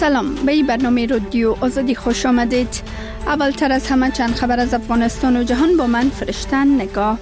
سلام، به این برنامه رادیو آزادی خوش آمدید. اولتر از همه چند خبر از افغانستان و جهان با من فرشتن نگاه.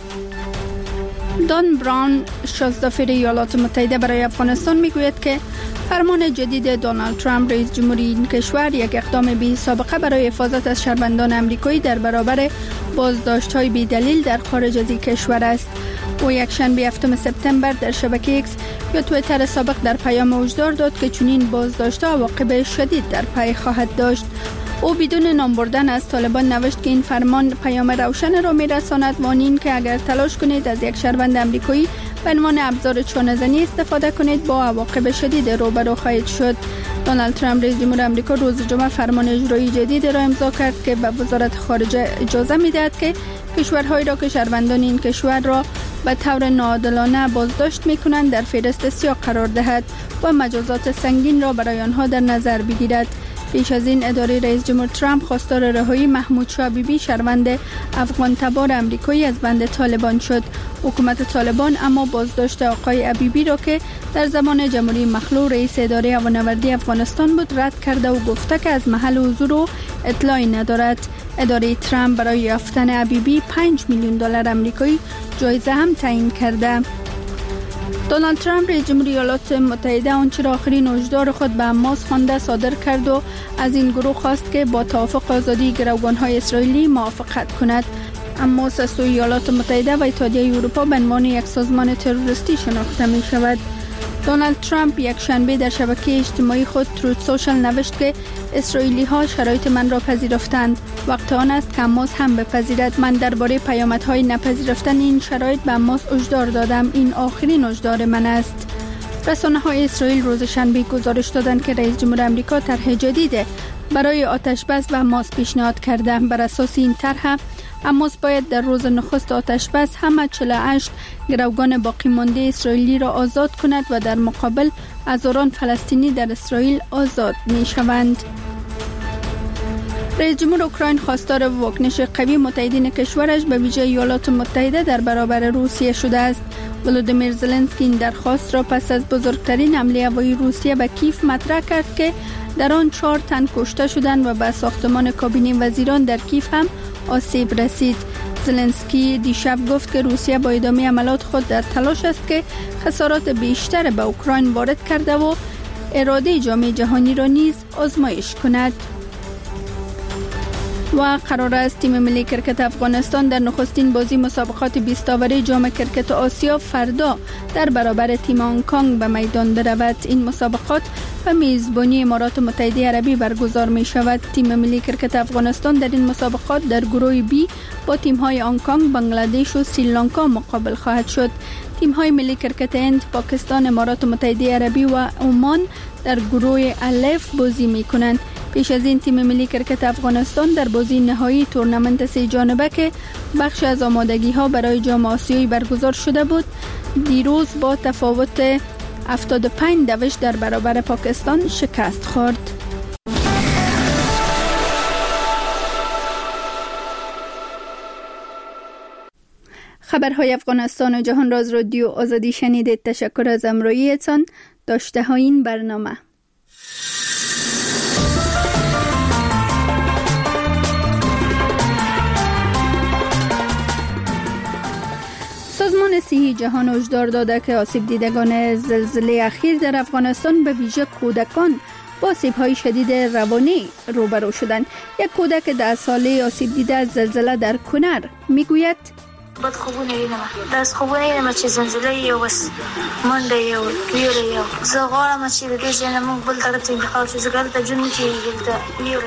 دان براون، شازدافیر ایالات متحده برای افغانستان میگوید که فرمان جدید دونالد ترامپ رئیس جمهوری این کشور یک اقدام بی سابقه برای حفاظت از شهروندان آمریکایی در برابر بازداشت‌های بی دلیل در خارج از این کشور است. او یکشنبه 7 سپتامبر در شبکه ایکس یا توییتر سابق در پیام هشدار داد که چنین بازداشت‌ها عواقب شدید در پی خواهد داشت. او بدون نام بردن از طالبان نوشت که این فرمان پیام روشن را می‌رساند و این که اگر تلاش کنید از یک شهروند آمریکایی به عنوان ابزار چانه‌زنی استفاده کنید با عواقب شدید روبرو خواهید شد. دونالد ترامپ رئیس جمهور آمریکا روز جمعه فرمان اجرایی جدید را امضا کرد که به وزارت خارجه اجازه می‌دهد که کشورهایی را که شهروندان این کشور را به طور ناعادلانه بازداشت می‌کنند در فهرست سیاه قرار دهد و مجازات سنگین را برای آنها در نظر بگیرد. پیش از این اداره رئیس جمهور ترامپ خواستار رهایی محمود شاه بیبی شهروند افغان تبار آمریکایی از بند طالبان شد. حکومت طالبان اما بازداشت آقای حبیبی را که در زمان جمهوری مخلوع رئیس اداره هوانوردی افغانستان بود رد کرده و گفته که از محل حضور او اطلاعی ندارد. اداره ترامپ برای یافتن حبیبی 5 میلیون دلار آمریکایی جایزه هم تعیین کرده. دونالد ترامپ رئیس جمهور ایالات متحده آنچه را آخرین هشدار خود به حماس خوانده صادر کرد و از این گروه خواست که با توافق آزادی گروگان‌های اسرائیلی موافقت کند. حماس از سوی ایالات متحده و اتحادیه اروپا به عنوان یک سازمان تروریستی شناخته می شود. دونالد ترامپ یک شنبه در شبکه اجتماعی خود تروت سوشل نوشت که اسرائیلی ها شرایط من را پذیرفتند. وقت آن است که حماس هم بپذیرد. من درباره پیامدهای نپذیرفتن این شرایط به حماس هشدار دادم. این آخرین هشدار من است. رسانه‌های اسرائیل روز شنبه گزارش دادند که رئیس جمهور آمریکا طرح جدید برای آتش‌بس به حماس پیشنهاد کرده. بر اساس این طرح حماس باید در روز نخست آتش‌بس همه 48 گروگان باقی مانده اسرائیلی را آزاد کند و در مقابل هزاران فلسطینی در اسرائیل آزاد می‌شوند. رئیس جمهور اوکراین خواستار واکنش قوی متحدین کشورش به ویژه ایالات متحده در برابر روسیه شده است. ولودیمیر زلنسکی این درخواست را پس از بزرگترین حمله هوایی روسیه به کیف مطرح کرد که در آن 4 تن کشته شدند و به ساختمان کابینه وزیران در کیف هم آسیب رسید. زلنسکی دیشب گفت که روسیه با ادامه عملات خود در تلاش است که خسارات بیشتر به اوکراین وارد کرده و اراده جامعه جهانی را نیز آزمایش کند. و قرار است تیم ملی کرکت افغانستان در نخستین بازی مسابقات 20 اوری جام کرکت آسیا فردا در برابر تیم هنگ کنگ به میدان برود. این مسابقات به میزبانی امارات متحده عربی برگزار می شود. تیم ملی کرکت افغانستان در این مسابقات در گروه بی با تیم های هنگ کنگ، بنگلادش و سریلانکا مقابل خواهد شد. تیم های ملی کرکت هند، پاکستان، امارات متحده عربی و عمان در گروه الف بازی می کنند. پیش از این تیم ملی کرکت افغانستان در بازی نهایی تورنمنت 3 جانبه که بخش از آمادگی ها برای جام آسیایی برگزار شده بود دیروز با تفاوت 75 در برابر پاکستان شکست خورد. خبرهای افغانستان و جهان را از رادیو آزادی شنیدید. تشکر از همراهیتان. داشته های این برنامه. سازمان صحی جهان هشدار داده که آسیب دیدگان زلزله اخیر در افغانستان به ویژه کودکان با آسیب‌های شدید روانی روبرو شدند. یک کودک 10 ساله آسیب دیده از زلزله در کنر میگوید بد خوبونه اینم چې زلزله یو بس منډه یو ویره یو زه غواړم چې د دې ځای نه موږ بل طرف ته انتقال شو. زه دلته ژوند نه کېږي، دلته ویره.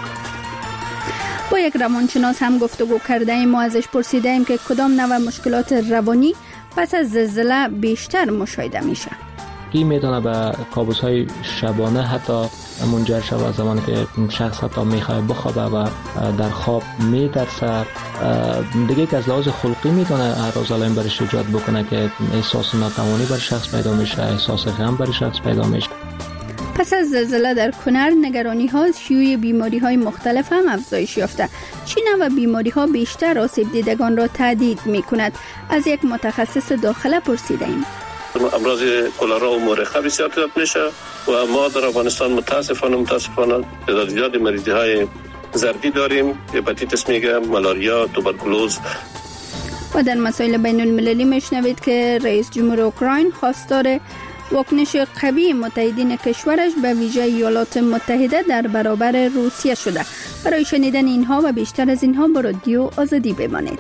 با یک روانشناس هم گفتگو کرده ایم و ازش پرسیده ایم که کدام نوع مشکلات روانی پس از زلزله بیشتر مشاهده میشه. این میتونه به کابوس‌های شبانه حتی منجر شود زمانی که شخص حتی میخواد بخوابه و در خواب میترسه. دیگه که از لحاظ خلقی میتونه اعراض علائم برش ایجاد بکنه که احساس ناتوانی بر شخص پیدا میشه، احساس غم بر شخص پیدا میشه. پس از زلزله در کنر نگرانی ها شیوع بیماری های مختلف هم افزایش یافته. چه نوع بیماری ها بیشتر آسیب دیدگان را تهدید می کند؟ از یک متخصص داخله پرسیده ایم. امراض کلرا و مورخه بسیار زیاد میشه و ما در افغانستان متاسفانه تعداد زیاد مریضی های زردی داریم، هپاتیتس میگه، مالاریا، توبرکولوز. و در مسائل بین المللی میشنوید که رئیس جمهور اوکراین خواستار واکنش قوی متحدین کشورش به ویژه ایالات متحده در برابر روسیه شده. برای شنیدن اینها و بیشتر از اینها با رادیو آزادی بمانید.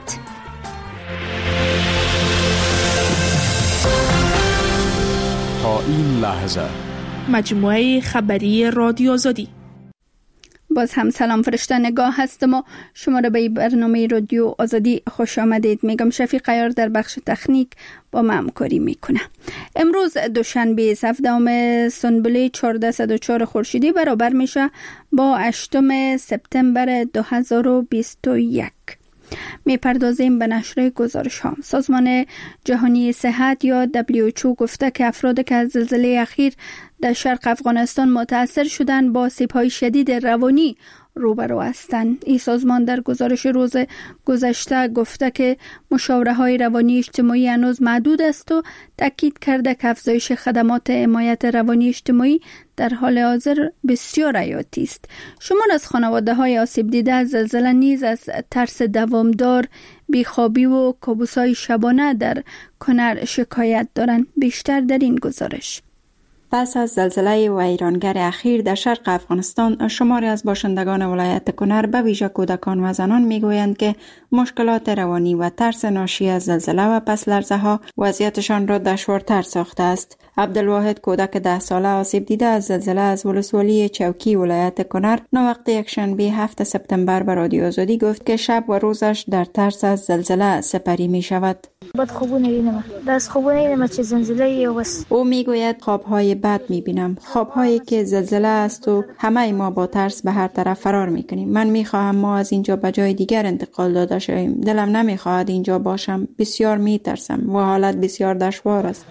تا این لحظه مجموعه خبری رادیو آزادی. باز هم سلام، فرشته نگاه هستم و شما را به برنامه رادیو آزادی خوش آمدید میگم. شفیق عیار در بخش تکنیک با ما همکاری میکنه. امروز دوشنبه 17 سنبله 1404 خورشیدی برابر میشه با 8 سپتامبر 2021. میپردازیم به نشر گزارش ها. سازمان جهانی صحت یا WHO گفته که افرادی که از زلزله اخیر در شرق افغانستان متاثر شدند با آسیب‌های شدید روانی روبرو هستند. این سازمان در گزارش روز گذشته گفته که مشاوره‌های روانی اجتماعی هنوز محدود است و تاکید کرده که افزایش خدمات حمایت روانی اجتماعی در حال حاضر بسیار حیاتی است. شمار از خانواده‌های آسیب دیده از زلزله نیز از ترس دوامدار، بیخوابی و کابوس‌های شبانه در کنر شکایت دارند. بیشتر در این گزارش. پس از زلزله ویرانگر اخیر در شرق افغانستان، شماری از باشندگان ولایت کنر به ویژه کودکان و زنان میگویند که مشکلات روانی و ترس ناشی از زلزله و پس لرزه ها وضعیتشان را دشوارتر ساخته است. عبدالواحد کودک 10 ساله آسیب دیده از زلزله از ولسوالی چوکی ولایت کنر نوقت یکشنبه 7 سپتامبر به رادیو آزادی گفت که شب و روزش در ترس از زلزله سپری می شود. او میگوید خوابهای بد میبینم، خوابهایی که زلزله است و همه ما با ترس به هر طرف فرار میکنیم. من میخواهم ما از اینجا به جای دیگر انتقال داده شویم. دلم نمیخواهد اینجا باشم. بسیار میترسم و حالت بسیار دشوار است.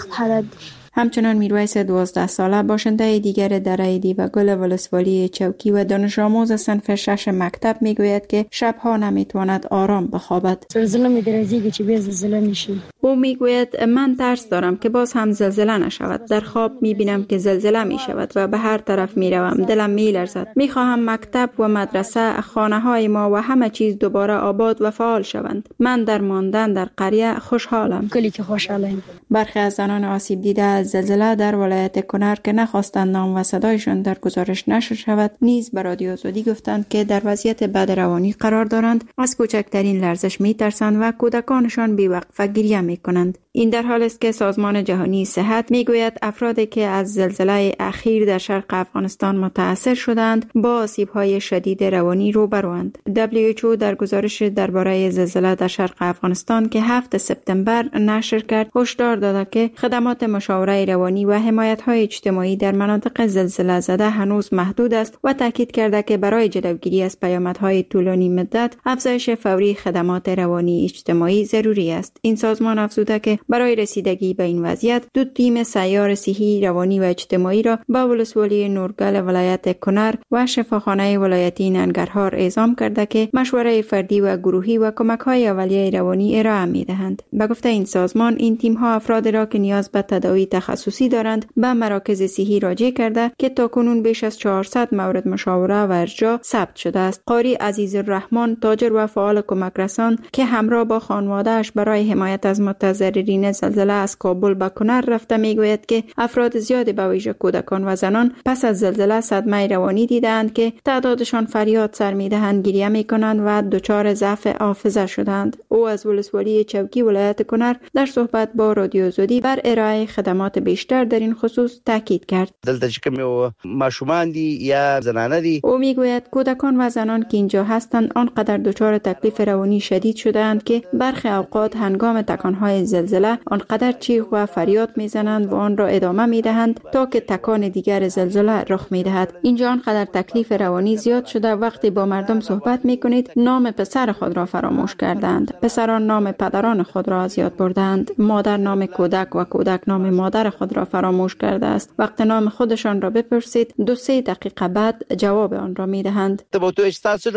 همچنان میرویس 12 ساله باشنده دیگر دره دی و گل ولسوالی چوکی و دانش آموز صنف 6 مکتب میگوید که شبها نمیتواند آرام بخوابد. زلزله میدرزیگه چه به زلزله میشه. او میگوید من ترس دارم که باز هم زلزله نشود. در خواب میبینم که زلزله میشود و به هر طرف میروم. دلم میلرزد. میخواهم مکتب و مدرسه، خانه های ما و همه چیز دوباره آباد و فعال شوند. من در ماندن در قریه خوشحالم. کلی که خوشحالم. برخی از زنان آسیب دیده از زلزله در ولایت کنر که نخواستند نام و صدایشان در گزارش نشر شود نیز به رادیو آزادی گفتند که در وضعیت بد روانی قرار دارند، از کوچکترین لرزش میترسند و کودکانشان بی‌وقفه گریه میکنند. این در حالی است که سازمان جهانی صحت میگوید افرادی که از زلزله اخیر در شرق افغانستان متاثر شدند با آسیب‌های شدید روانی روبروند. WHO در گزارش درباره زلزله در شرق افغانستان که 7 سپتامبر نشر کرد هشدار داده که خدمات مشاوره روانی و حمایت‌های اجتماعی در مناطق زلزله زده هنوز محدود است و تاکید کرده که برای جلوگیری از پیامدهای طولانی مدت افزایش فوری خدمات روانی اجتماعی ضروری است. این سازمان افزوده که برای رسیدگی به این وضعیت 2 تیم سیار صحی روانی و اجتماعی را به ولسوالی نورگل ولایت کنر و شفاخانه ولایتی ننگرهار اعزام کرده که مشوره فردی و گروهی و کمک‌های اولیه روانی ارائه می‌دهند. به گفته این سازمان این تیم‌ها افراد را که نیاز به تداوی تخصصی دارند به مراکز صحی راجع کرده که تاکنون بیش از 400 مورد مشاوره و ارجاع ثبت شده است. قاری عزیزالرحمن تاجر و فعال کمک رسان که همراه با خانواده‌اش برای حمایت از متضررین زلزله از کابل به کنر رفته میگوید که افراد زیادی به ویژه کودکان و زنان پس از زلزله صدمه روانی دیدند که تعدادشان فریاد سر میدهند، گریه میکنند و دچار ضعف حافظه شدند. او از ولسوالی چوکی ولایت کنر در صحبت با رادیو آزادی بر ارائه خدمات بیشتر در این خصوص تاکید کرد. دلته چې کوم ماشومان دي یا زنانه دي. او میگوید کودکان و زنان که اینجا هستند آنقدر دچار تکلیف روانی شدید شده‌اند که برخی اوقات هنگام تکانهای زلزله آنقدر چیخ و فریاد میزنند و آن را ادامه میدهند تا که تکان دیگر زلزله رخ میدهد. اینجا آنقدر تکلیف روانی زیاد شده وقتی با مردم صحبت میکنید نام پسر خود را فراموش کردند. پسران نام پدران خود را از یاد بردند. مادر نام کودک و کودک نام مادر خود را فراموش کرده است. وقتی نام خودشان را بپرسید 2-3 دقیقه بعد جواب آن را میدهند.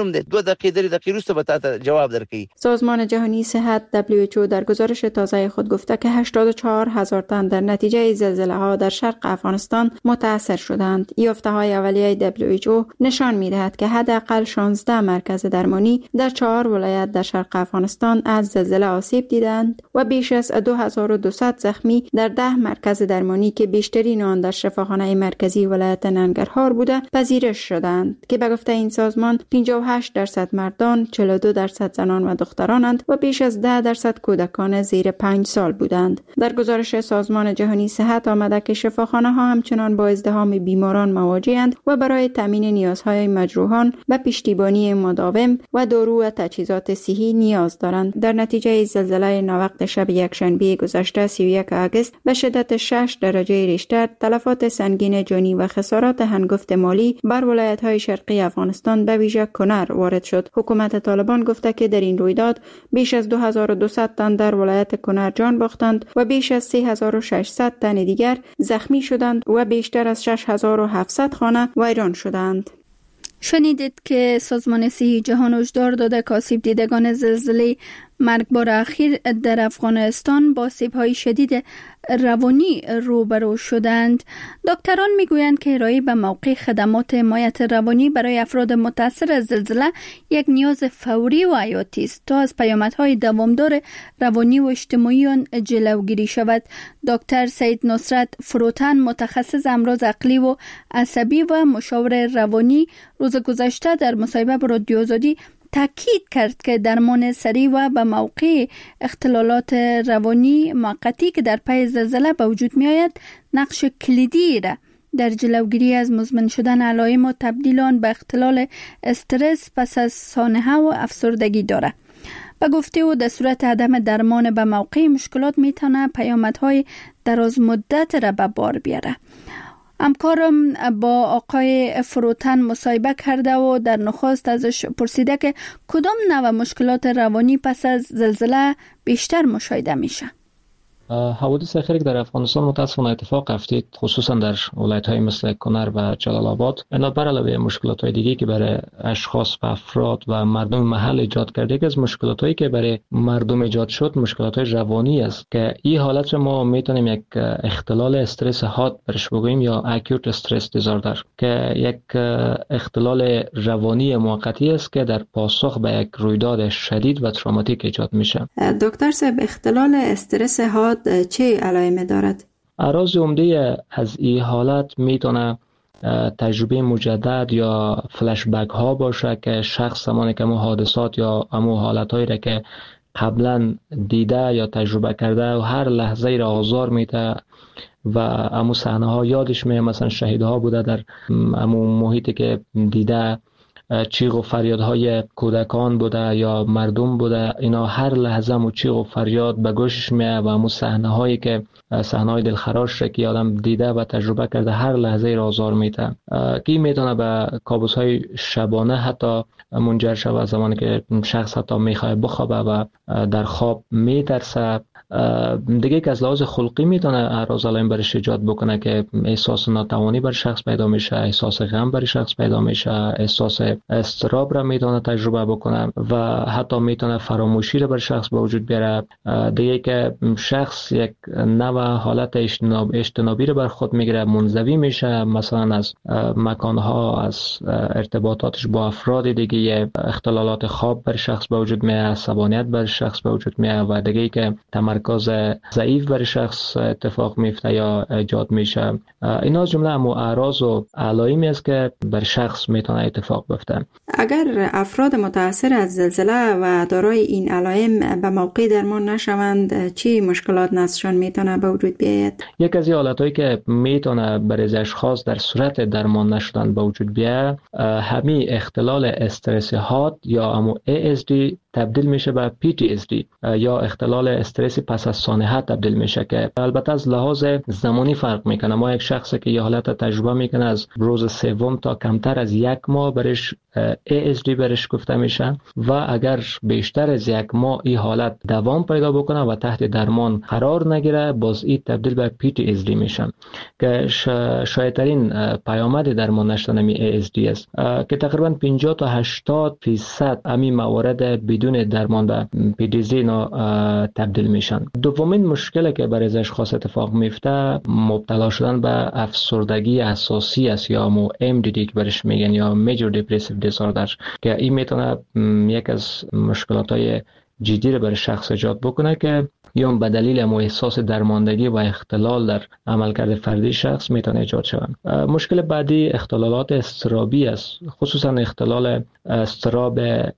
سازمان جهانی صحت WHO در گزارش تازه خود گفته که 84,000 تن در نتیجه زلزله ها در شرق افغانستان متاثر شدند. یافته های اولیه WHO نشان می‌دهد که حداقل 16 مرکز درمانی در 4 ولایت در شرق افغانستان از زلزله آسیب دیدند و بیش از 2200 زخمی در 10 مرکز درمانی که بیشترین آن در شفاخانه مرکزی ولایت ننگرهار بوده پذیرش شدند که به گفته این سازمان 58% مردان، 42% زنان و دخترانند و بیش از 10% کودکان زیر 5 سال بودند. در گزارش سازمان جهانی صحت آمده که شفاخانه ها همچنان با ازدحام بیماران مواجه‌اند و برای تامین نیازهای مجروحان به پشتیبانی مداوم و دارو و تجهیزات صحی نیاز دارند. در نتیجه زلزله ناوقت شب یکشنبه گذشته 31 آگوست به شدت 6 درجه ریشتر تلفات سنگین جانی و خسارات هنگفت مالی بر ولایت‌های شرقی افغانستان به ویژه کنر وارد شد. حکومت طالبان گفته که در این رویداد بیش از 2200 تن در ولایت کنر جان باختند و بیش از 3600 تن دیگر زخمی شدند و بیشتر از 6700 خانه ویران شدند. شنیدید که سازمان صحی جهان هشدار داده که آسیب دیدگان زلزله مرگبار اخیر در افغانستان با آسیب‌های شدید روانی روبرو شدند. دکتران میگویند که ارائه به موقع خدمات حمایت روانی برای افراد متاثر از زلزله یک نیاز فوری و حیاتی است تا از پیامدهای دوامدار روانی و اجتماعی آن جلوگیری شود. دکتر سید نصرت فروتن، متخصص امراض عقلی و عصبی و مشاور روانی، روز گذشته در مصاحبه با رادیو آزادی تاکید کرد که درمان سریع و به موقع اختلالات روانی موقتی که در پی زلزله به وجود می آید نقش کلیدی را در جلوگیری از مزمن شدن علائم و تبدیل آن به اختلال استرس پس از سانحه و افسردگی دارد. به گفته او در صورت عدم درمان به موقع مشکلات می تواند پیامدهای دراز مدت را به بار بیاره. همکارم با آقای فروتن مصاحبه کرده و در نخست ازش پرسیده که کدام نوع مشکلات روانی پس از زلزله بیشتر مشاهده میشه. حوادث اخیری که در افغانستان متاسفانه اتفاق افتید، خصوصا در ولایت‌های مثل کنر و جلال آباد، اینا بر علاوه مشکلات‌های دیگه که برای اشخاص و افراد و مردم محل ایجاد کرده، که از مشکلاتایی که برای مردم ایجاد شد مشکلات‌های روانی است که این حالت ما میتونیم یک اختلال استرس حاد برش بگوییم یا اکوت استرس دیزاردر، که یک اختلال روانی موقتی است که در پاسخ به یک رویداد شدید و تروماتیک ایجاد میشه. دکتر صاحب، اختلال استرس حاد چه علائمی دارد؟ اعراض عمده از این حالت میتونه تجربه مجدد یا فلش بک ها باشه که شخص زمانی که حادثات یا حالت هایی را که قبلا دیده یا تجربه کرده و هر لحظه را آزار میده و صحنه ها یادش میاد، مثلا شهید ها بوده در محیطی که دیده، چیغ و فریادهای کودکان بوده یا مردم بوده، اینا هر لحظه چیغ و فریاد به گوشش میاد و صحنه‌هایی که صحنه‌های دلخراش که آدم دیده و تجربه کرده هر لحظه را آزار میده، که میتونه به کابوس‌های شبانه حتی منجر شود. زمانی که شخص حتی میخواد بخوابه و در خواب میترسه. دیگه که از لحاظ خلقی میتونه اعراض علائم برش ایجاد بکنه که احساس ناتوانی بر شخص پیدا میشه، احساس غم بر شخص پیدا میشه، احساس اضطراب را میتونه تجربه بکنه و حتی میتونه فراموشی را بر شخص به وجود بیاره. دیگه که شخص یک نوع حالت اجتنابی را بر خود میگیره، منزوی میشه، مثلا از مکانها، از ارتباطاتش با افراد دیگه، اختلالات خواب بر شخص به وجود میاد، عصبانیت بر شخص به وجود میاد و دیگه که تمرکز ضعیف بر شخص اتفاق میفته یا ایجاد میشه. اینا جمله اعراض و علائمی است که بر شخص میتونه اتفاق بیفته. اگر افراد متاثر از زلزله و دارای این علائم به موقع درمان نشوند، چی مشکلات نزدشان میتونه به وجود بیاید؟ یک از حالاتایی که میتونه برای اشخاص در صورت درمان نشدن به وجود بیاد، همین اختلال استرس حاد یا ASD تبدیل میشه به PTSD یا اختلال استرس پس از سانحه تبدیل میشه، که البته از لحاظ زمانی فرق میکنه. ما یک شخصی که یه حالت تجربه میکنه از روز سوم تا کمتر از 1 ماه برش ASD برش گفته میشه و اگر بیشتر از 1 ماه این حالت دوام پیدا بکنه و تحت درمان قرار نگیره، باز این تبدیل به PTSD میشه که شایدترین پیامد درمان نشدن ASD است که تقریبا 50 تا 80% همین موارد بدون درمان به PTSD اینا تبدیل میشن. دومین مشکلی که برای ازش خاص اتفاق میفته مبتلا شدن به افسردگی اساسی است یا MDD که برش میگن یا Major Depressive Disorder که این میتونه یک از مشکلات‌های جدی رو برای شخص ایجاد بکنه که یا به دلیل احساس درماندگی و اختلال در عملکرد فردی شخص میتونه ایجاد شود. مشکل بعدی اختلالات اضطرابی است، خصوصا اختلال اضطراب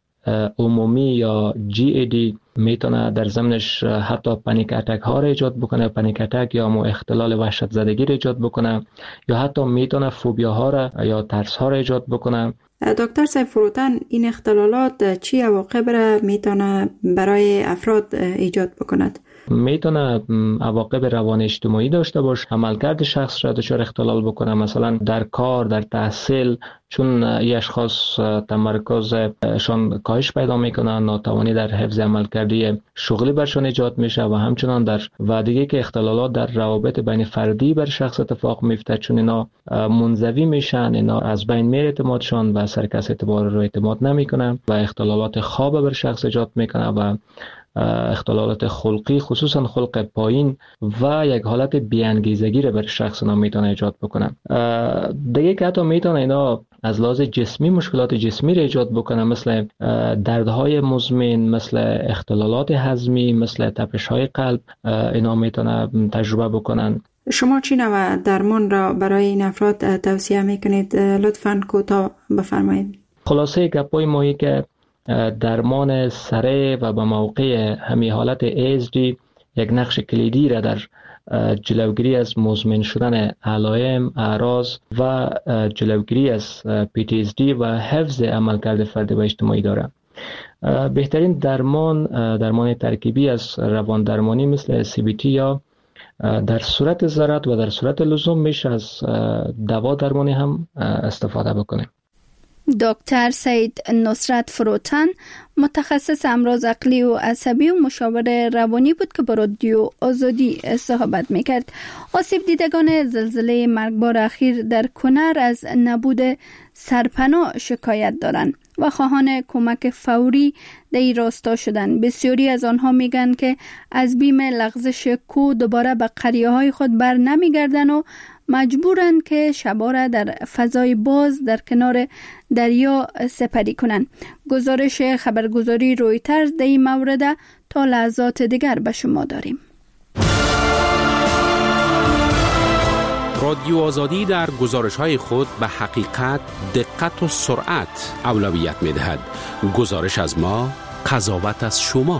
عمومی یا GAD میتونه در ضمنش حتی پنیک اتک ها را ایجاد بکنه، پنیک اتک یا اختلال وحشت زدگی را ایجاد بکنه یا حتی میتونه فوبیا ها را یا ترس ها را ایجاد بکنه. دکتر صاحب فروتن، این اختلالات چی عواقب را میتونه برای افراد ایجاد بکند؟ میتونه عواقب روان اجتماعی داشته باشه، عملکرد شخص را دچار اختلال بکنه، مثلا در کار، در تحصیل، چون این اشخاص تمرکزشان کاهش پیدا میکنن، ناتوانی در حفظ عملکردی شغلی برشان ایجاد میشه و همچنان و دیگه که اختلالات در روابط بین فردی بر شخص اتفاق میفته، چون اینا منزوی میشن، اینا از بین میره اعتمادشان و سر کس اعتماد نمیکنن و اختلالات خواب بر شخص ایجاد میکنه و اختلالات خلقی، خصوصا خلق پایین و یک حالت بی‌انگیزگی را بر شخص میتونه ایجاد بکنه. دیگه که حتی میتونه اینا از لحاظ جسمی مشکلات جسمی را ایجاد بکنه، مثل دردهای مزمن، مثل اختلالات هضمی، مثل تپش‌های قلب، اینا میتونه تجربه بکنن. شما چی نوع درمان را برای این افراد توصیه میکنید؟ لطفاً کوتاه بفرمایید. خلاصه گپای ما که درمان سریع و به موقع همین حالت ASD یک نقش کلیدی را در جلوگیری از مزمن شدن علائم، اعراض و جلوگیری از PTSD و حفظ عملکرد فردی و اجتماعی دارد. بهترین درمان ترکیبی از روان درمانی مثل CBT یا در صورت ضرورت و در صورت لزوم میشه از دوا درمانی هم استفاده بکنه. دکتر سید نصرت فروتن، متخصص امراض عقلی و عصبی و مشاور روانی بود که با رادیو آزادی صحبت میکرد. آسیب دیدگان زلزله مرگبار اخیر در کنر از نبود سرپناه شکایت دارند و خواهان کمک فوری در این راستا شدند. بسیاری از آنها میگن که از بیم لغزش کوه دوباره به قریه های خود بر نمیگردن و مجبورند که شبا را در فضای باز در کنار دریا سپری کنند. گزارش خبرگزاری رویترز در این مورد تا لحظات دیگر به شما داریم. رادیو آزادی در گزارش‌های خود به حقیقت، دقت و سرعت اولویت می‌دهد. گزارش از ما، قضاوت از شما.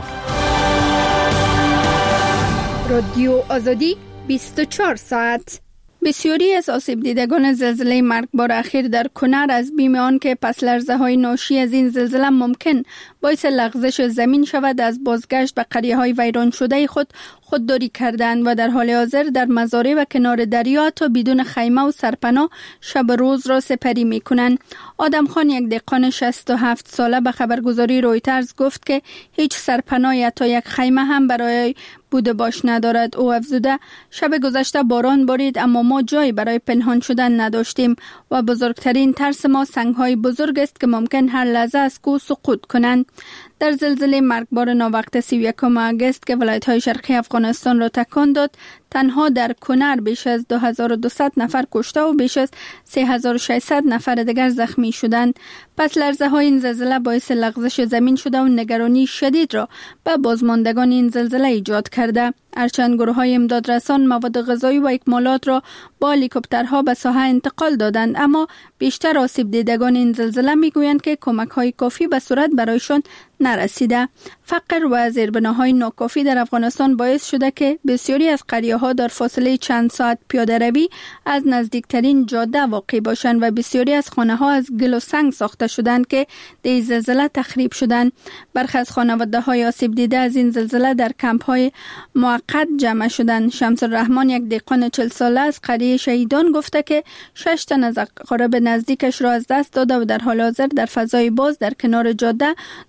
رادیو آزادی 24 ساعت. بسیاری از آسیب دیدگان زلزله مرگبار اخیر در کنر از بیم آن که پس لرزه های ناشی از این زلزله ممکن باعث لغزش زمین شود از بازگشت به قریه های ویران شده خودداری کردند و در حال حاضر در مزارع و کنار دریا تا بدون خیمه و سرپناه شب روز را سپری می کنند. آدم خان، یک دهقان 67 ساله، به خبرگزاری رویترز گفت که هیچ سرپناه یا تا یک خیمه هم برای بوده باش ندارد. او افزوده شب گذشته باران بارید اما ما جایی برای پنهان شدن نداشتیم و بزرگترین ترس ما سنگ‌های بزرگ است که ممکن هر لحظه از کوه سقوط کنند. در زلزله مرگبار ناوقت 31 آگوست که ولایت‌های شرقی افغانستان را تکان داد، تنها در کنر بیش از 2200 نفر کشته و بیش از 3600 نفر دیگر زخمی شدند. پس لرزه‌های این زلزله باعث لغزش زمین شده و نگرانی شدید را به بازماندگان این زلزله ایجاد کرده. هرچند گروه‌های امدادرسان مواد غذایی و اکمالات را با هلیکوپترها به ساحه انتقال دادند، اما بیشتر آسیب دیدگان این زلزله میگویند که کمک‌های کافی به سرعت برایشان نرسیده. فقر و زیربناهای ناکافی در افغانستان باعث شده که بسیاری از قریه‌ها در فاصله چند ساعت پیاده روی از نزدیکترین جاده واقع باشند و بسیاری از خانه‌ها از گل و سنگ ساخته شدند که در زلزله تخریب شدند. برخی از خانواده‌های آسیب دیده از این زلزله در کمپ‌های موقت جمع شدند. شمس الرحمن، یک دهقان 40 ساله از قریه شهیدان، گفته که 6 تن از اقارب نزدیکش را از دست داده و در حال حاضر در فضای باز در کنار جاده دور از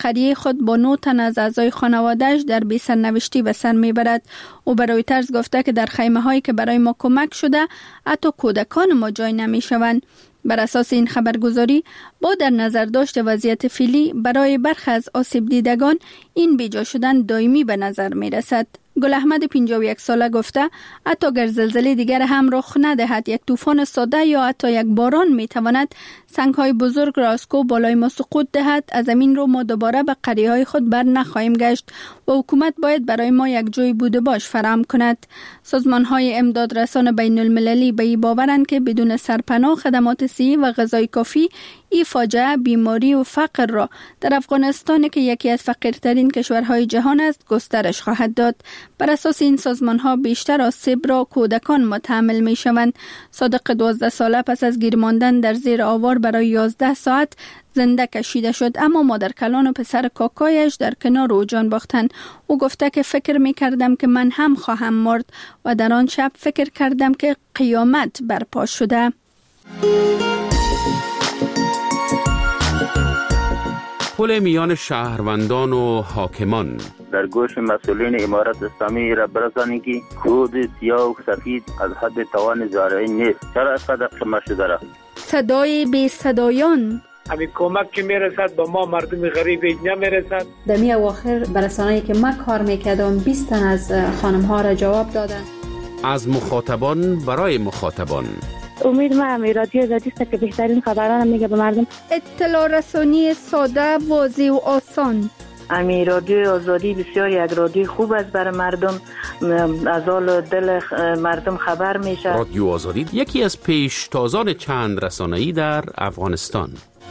قریه خود با 9 تن از اعضای خانواده‌اش در بی‌سرنوشتی به سر میبرد. او به رویترز گفته که در خیمه هایی که برای ما کمک شده حتی کودکان ما جای نمیشوند. بر اساس این خبرگزاری با در نظر داشت وضعیت فعلی برای برخی از آسیب دیدگان این بیجا شدن دائمی به نظر می رسد. گل احمد 51 ساله گفته حتی اگر زلزله دیگر هم رخ ندهد یک طوفان ساده یا حتی یک باران می تواند سنگ‌های بزرگ را از کوه بالای ما سقوط دهد. از زمین رو ما دوباره به قریه‌های خود بر نخواهیم گشت و حکومت باید برای ما یک جای بوده باش فراهم کند. سازمان‌های امدادرسان بین المللی به این باورند که بدون سرپناه خدمات صحی و غذای کافی این فاجعه بیماری و فقر را در افغانستان که یکی از فقیرترین کشورهای جهان است گسترش خواهد داد. بر اساس این سازمان‌ها بیشتر آسیب را کودکان متحمل می‌شوند. صادق 12 ساله پس از گیر ماندن در زیر آوار برای 11 ساعت زنده کشیده شد، اما مادر کلان و پسر کاکایش در کنار او جان باختند. او گفته که فکر می‌کردم که من هم خواهم مرد و در آن شب فکر کردم که قیامت برپا شده. پل میان شهروندان و حاکمان در گوش مسئولین امارت اسلامی را برسانید که خود سیاه و سفید از حد توان زارعی نیست. چرا اینقدر قیمت شده را؟ صدای بی صدایان همین کمک که میرسد با ما مردم غریب نمیرسد. در می اواخر برسانه‌ای که ما کار میکردم 20 تن از خانم ها را جواب دادن. از مخاطبان برای مخاطبان. امید ما هم رادیو آزادی است که بهترین خبران میگه به مردم. اطلاع رسانی ساده، واضح و آسان. امی رادیو آزادی بسیار یک رادیو خوب است برای مردم، از حال دل مردم خبر میشه. رادیو آزادی یکی از پیشتازان چند رسانه‌ای در افغانستان.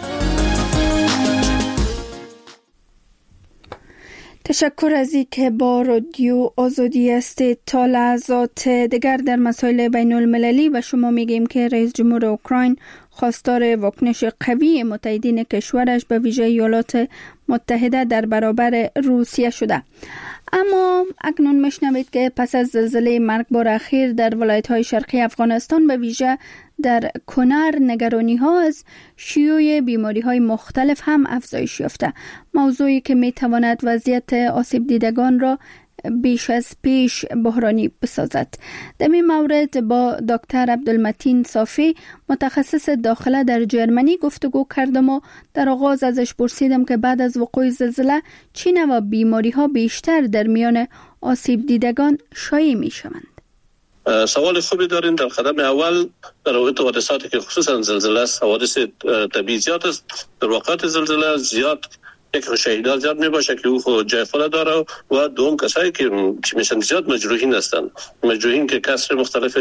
تشکر از این که با رادیو آزادی هستید. تا لحظات دیگر در مسائل بین المللی و شما میگیم که رئیس جمهور اوکراین خواستار واکنش قوی متحدین کشورش به ویژه ایالات متحده در برابر روسیه شده. اما اکنون میشنوید که پس از زلزله مرگبار اخیر در ولایت‌های شرقی افغانستان به ویژه در کنر نگرانی ها از شیوع بیماری های مختلف هم افزایش یافته، موضوعی که می تواند وضعیت آسیب دیدگان را بیش از پیش بحرانی بسازد. در این مورد با دکتر عبدالمتین صافی متخصص داخله در جرمنی گفتگو کردم و در آغاز ازش پرسیدم که بعد از وقوع زلزله چه نوع بیماری ها بیشتر در میان آسیب دیدگان شایع می شوند. سوال خوبی دارین. در قدم اول در رابطه حادثاتی که خصوصا زلزله است، حوادث طبیعی زیاد است. در وقت زلزله زیاد یک شهیدان زیاد می باشه که او خود جای خود داره و دوم کسایی که میشن زیاد مجروحین هستند. مجروحین که کسر مختلف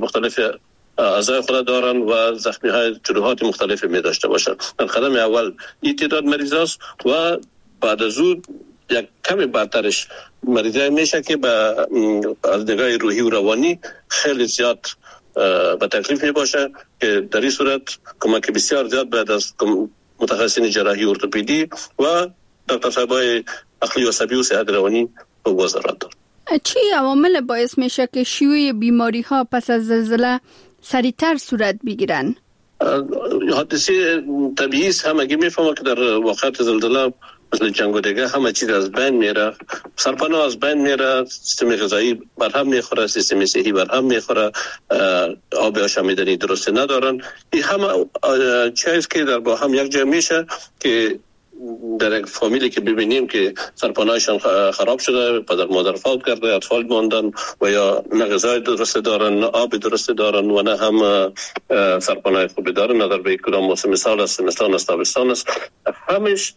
اعضای خود دارن و زخمی های جروحات مختلف می داشته باشند. در قدم اول این تعداد مریض است و بعد از اون یک کمی بعدترش مریضای میشه که از نگاه روحی و روانی خیلی زیاد به تکلیف می باشه که در این صورت کمک بسیار زیاد بعد از متخصصین جراحی ارتوپدی و دکتر صاحبای عقلی و عصبی و صحت روانی به وزارت دارد. چی عوامل باعث میشه که شیوع بیماری ها پس از زلزله سریعتر صورت بگیرن؟ حادثه طبیعی است. همگی میفهمه که در وقت زلزله مثل جنگ و دیگه همه چیز از بین میره، سرپناه از بین میره، سیستم غذایی برهم میخوره، سیستم صحی برهم میخوره، آب آشامیدنی درست ندارن. این همه چیز که در با هم یک جا میشه که در یک فامیلی که ببینیم که سرپناهشان خراب شده، پدر مادر فوت کرده، اطفال ماندن و یا نه غذای درست دارن، نه آب درست دارن و نه هم سرپناه خوبی دارن، نه در به کدام موسم سال است، زمستان است، تابستان است، همش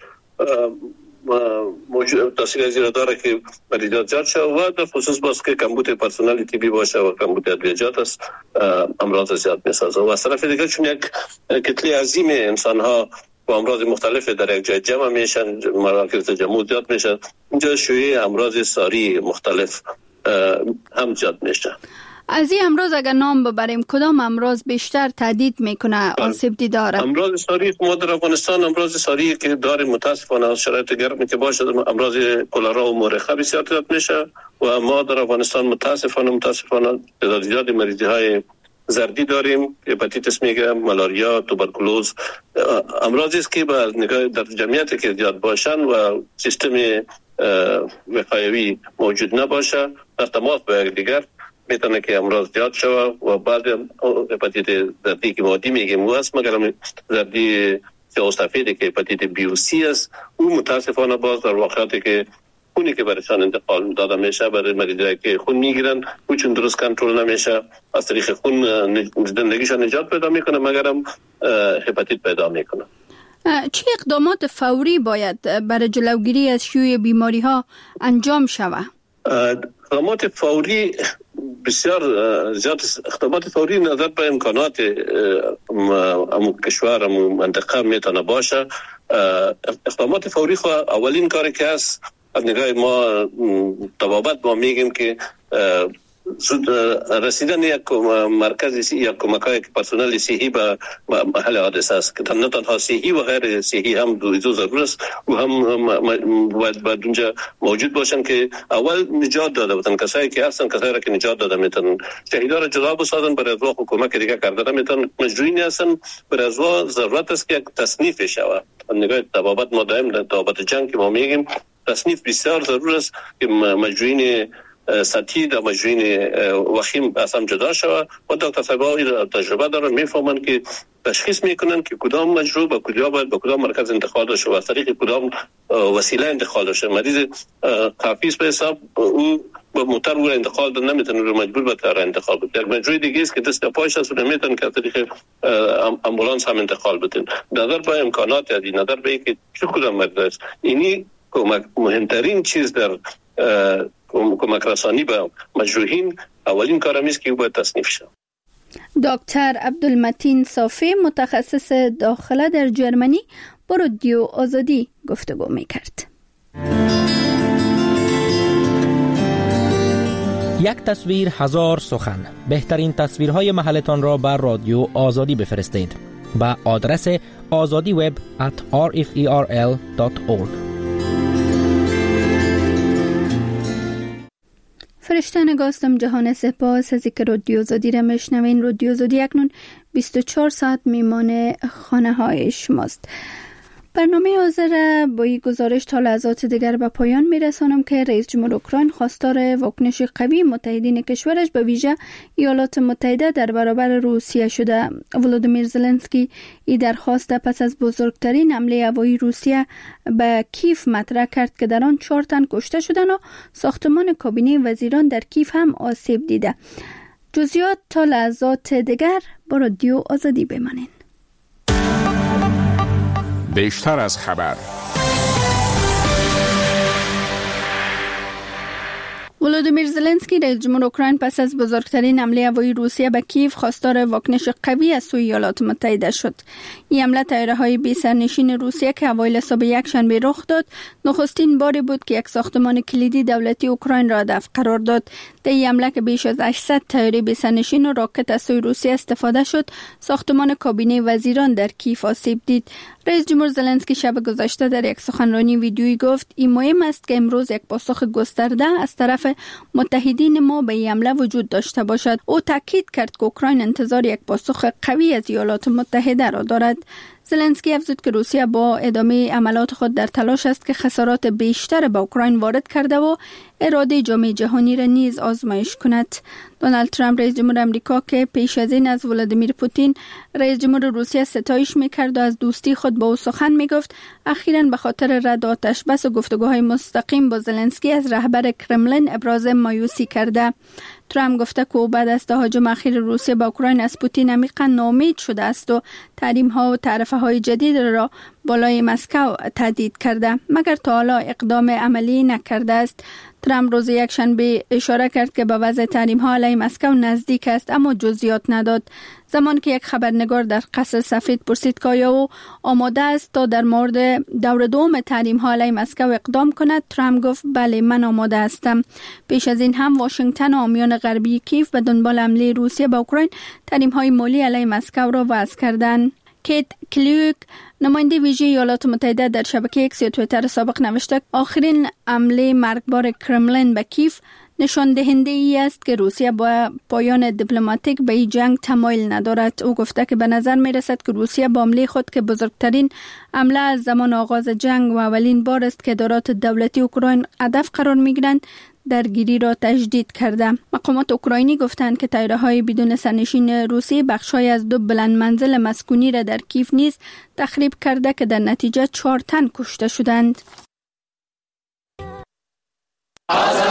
موجود تاثیر زیرا داره که مریضات زیاد شد و در خصوص باز که کمبود پرسنل طبی باشه و کمبود ادویه‌جات است، امراض زیاد میسازه و از طرف دیگر چون یک کتله عظیم انسان ها با امراض مختلف در یک جای جمع میشن، مراکز تجمع زیاد میشن، اینجا شیوع امراض ساری مختلف هم زیاد میشه. از این امراض اگر نام ببریم کدام امراض بیشتر تهدید میکنه آسیب دیدار؟ امراض ساری ما در افغانستان امراض ساری که داریم متاسفانه از شرایط گرمی که باشه امراض کلرا و مورخه بسیار زیاد میشه و ما در افغانستان متاسفانه تعداد زیادی مریضی های زردی داریم، هپاتیتس میگه، مالاریا، توبرکولوز. امراضی است که با نگاه در جمعیت که زیاد باشن و سیستم وقایوی موجود نباشه، در تماس با یکدیگر میتونه که امراض زیاد شوه و بعد هپاتیت زردی که ما میگیم هست، مگر زردی سیاه سفیدی که هپاتیت بی و سی است، اون متاسفانه باز در واقعاتی که خونی که برایشان انتقال داده میشه برای مریضایی که خون میگیرن او چون درست کنترل نمیشه، از طریق خون زندگیشان نجات پیدا میکنه مگرم هپاتیت پیدا میکنه. چه اقدامات فوری باید برای جلوگیری از شیوع بیماری ها انجام شود؟ اقدامات فوری بسیار زیاد، اقدامات فوری نظر به امکانات کشور منطقه میتونه باشه. اقدامات فوری خو اولین کاری که است از نگاه ما طبابت ما میگیم که رسیدن یک مرکز یک کمک‌های پرسنل صحی به محل حادثه است که نه تنها صحی و غیر صحی هم دو ضرور است و هم باید اونجا موجود باشن که اول نجات داده بودن کسایی که هستن، کسایی را که نجات داده میتونن شهیدا را جدا بسازن، برای از کمک دیگه کرده میتونن، مجروحین هستن برای از ضرورت است که یک تصنیف شود. نگاه طبابت ما دائم طبابت جنگ که ما میگیم تصنیف بسیار ضرور است که مجروحین سطحی در مجروحین وخیم اصلا جدا شود و دکتر صاحب‌ها تجربه دارن، میفهمن که تشخیص میکنن که کدام مجروح به کجا باید به کدام مرکز انتقال بشه و از طریق کدام وسیله انتقال بشه. مریض قافیس به حساب او با موتور او انتقال ده نمیتونه، رو مجبور به تر انتقال بده. یک مجروح دیگه است که دست پایش است و نمیتونه که از طریق امبولانس هم انتقال بده. نظر به امکانات یادی نظر به اینکه چه کدام مریض است، اینی مهمترین چیز در کمک رسانی به مجروحین اولین کار است که باید تصنیف شود. دکتر عبدالمتین صافی متخصص داخله در جرمنی با رادیو آزادی گفتگو میکرد. یک تصویر هزار سخن. بهترین تصویرهای محلتان را بر رادیو آزادی بفرستید با آدرس azadiweb@rferl.org. فرشته نگاستم جهان سپاس از اینکه رادیو آزادی را میشنوین. رادیو آزادی اکنون 24 ساعت میمان خانه های شماست. برنامه حاضر با این گزارش تا لحظات دیگر به پایان میرسانم که رئیس جمهور اوکراین خواستار واکنش قوی متحدین کشورش به ویژه ایالات متحده در برابر روسیه شده. ولودیمیر زلنسکی این درخواست پس از بزرگترین حمله هوایی روسیه به کیف مطرح کرد که در آن 4 تن کشته شدند و ساختمان کابینه وزیران در کیف هم آسیب دیده. جزئیات تا لحظات دیگر با رادیو آزادی بمانید. بیشتر از خبر. ولودیمیر زلنسکی رئیس جمهور اوکراین پس از بزرگترین حمله هوایی روسیه به کیف خواستار واکنش قوی از سوی ایالات متحده شد. این حمله طیاره‌های بی سرنشین روسیه که اوایل صبح یکشنبه رخ داد، نخستین باری بود که یک ساختمان کلیدی دولتی اوکراین را هدف قرار داد. در این حمله که بیش از 800 طیاره بی سرنشین و راکت از سوی روسیه استفاده شد، ساختمان کابینه وزیران در کیف آسیب دید. رئیس جمهور زلنسکی شب گذشته در یک سخنرانی ویدیویی گفت این مهم است که امروز یک پاسخ گسترده از طرف متحدین ما به این حمله وجود داشته باشد. او تاکید کرد که اوکراین انتظار یک پاسخ قوی از ایالات متحده را دارد. زلنسکی افزود که روسیه با ادامه عملات خود در تلاش است که خسارات بیشتر به اوکراین وارد کرده و اراده جامعه جهانی را نیز آزمایش کند. دونالد ترامپ رئیس جمهور آمریکا که پیش از این از ولادیمیر پوتین رئیس جمهور روسیه ستایش می‌کرد و از دوستی خود با او سخن می‌گفت، اخیراً به خاطر رد آتش بس و گفتگوهای مستقیم با زلنسکی از رهبر کرملین ابراز مایوسی کرده. ترامپ گفته که او بعد از تهاجم اخیر روسیه به اوکراین از پوتین عمیقاً ناامید شده است و تحریم‌ها و تعرفه‌های جدید را بالای مسکو تهدید کرده، مگر تا حالا اقدام عملی نکرده است. ترامپ روز یکشنبه اشاره کرد که به وضع تحریم‌ها علیه مسکو نزدیک است، اما جزئیات نداد. زمان که یک خبرنگار در قصر سفید پرسید که آیا او آماده است تا در مورد دور دوم تحریم‌ها علیه مسکو اقدام کند، ترامپ گفت بله، من آماده هستم. پیش از این هم واشنگتن و حامیان غربی کیف به دنبال حمله روسیه به اوکراین تحریم‌های مالی علیه مسکو را وضع کردند. کیت کلیوک نماینده ویژه ایالات متحده در شبکه ایکس یا توییتر سابق نوشته آخرین حمله مرگبار کرملین به کیف نشان دهنده ای است که روسیه با پایان دیپلماتیک به این جنگ تمایل ندارد. او گفته که به نظر می رسد که روسیه با حمله خود که بزرگترین حمله از زمان آغاز جنگ و اولین بار است که ادارات دولتی اوکراین هدف قرار می گیرند درگیری را تجدید کرده. مقامات اوکراینی گفتند که طیاره‌های بدون سرنشین روسی بخش‌های از 2 بلند منزل مسکونی را در کیف نیز تخریب کرده که در نتیجه 4 تن کشته شدند.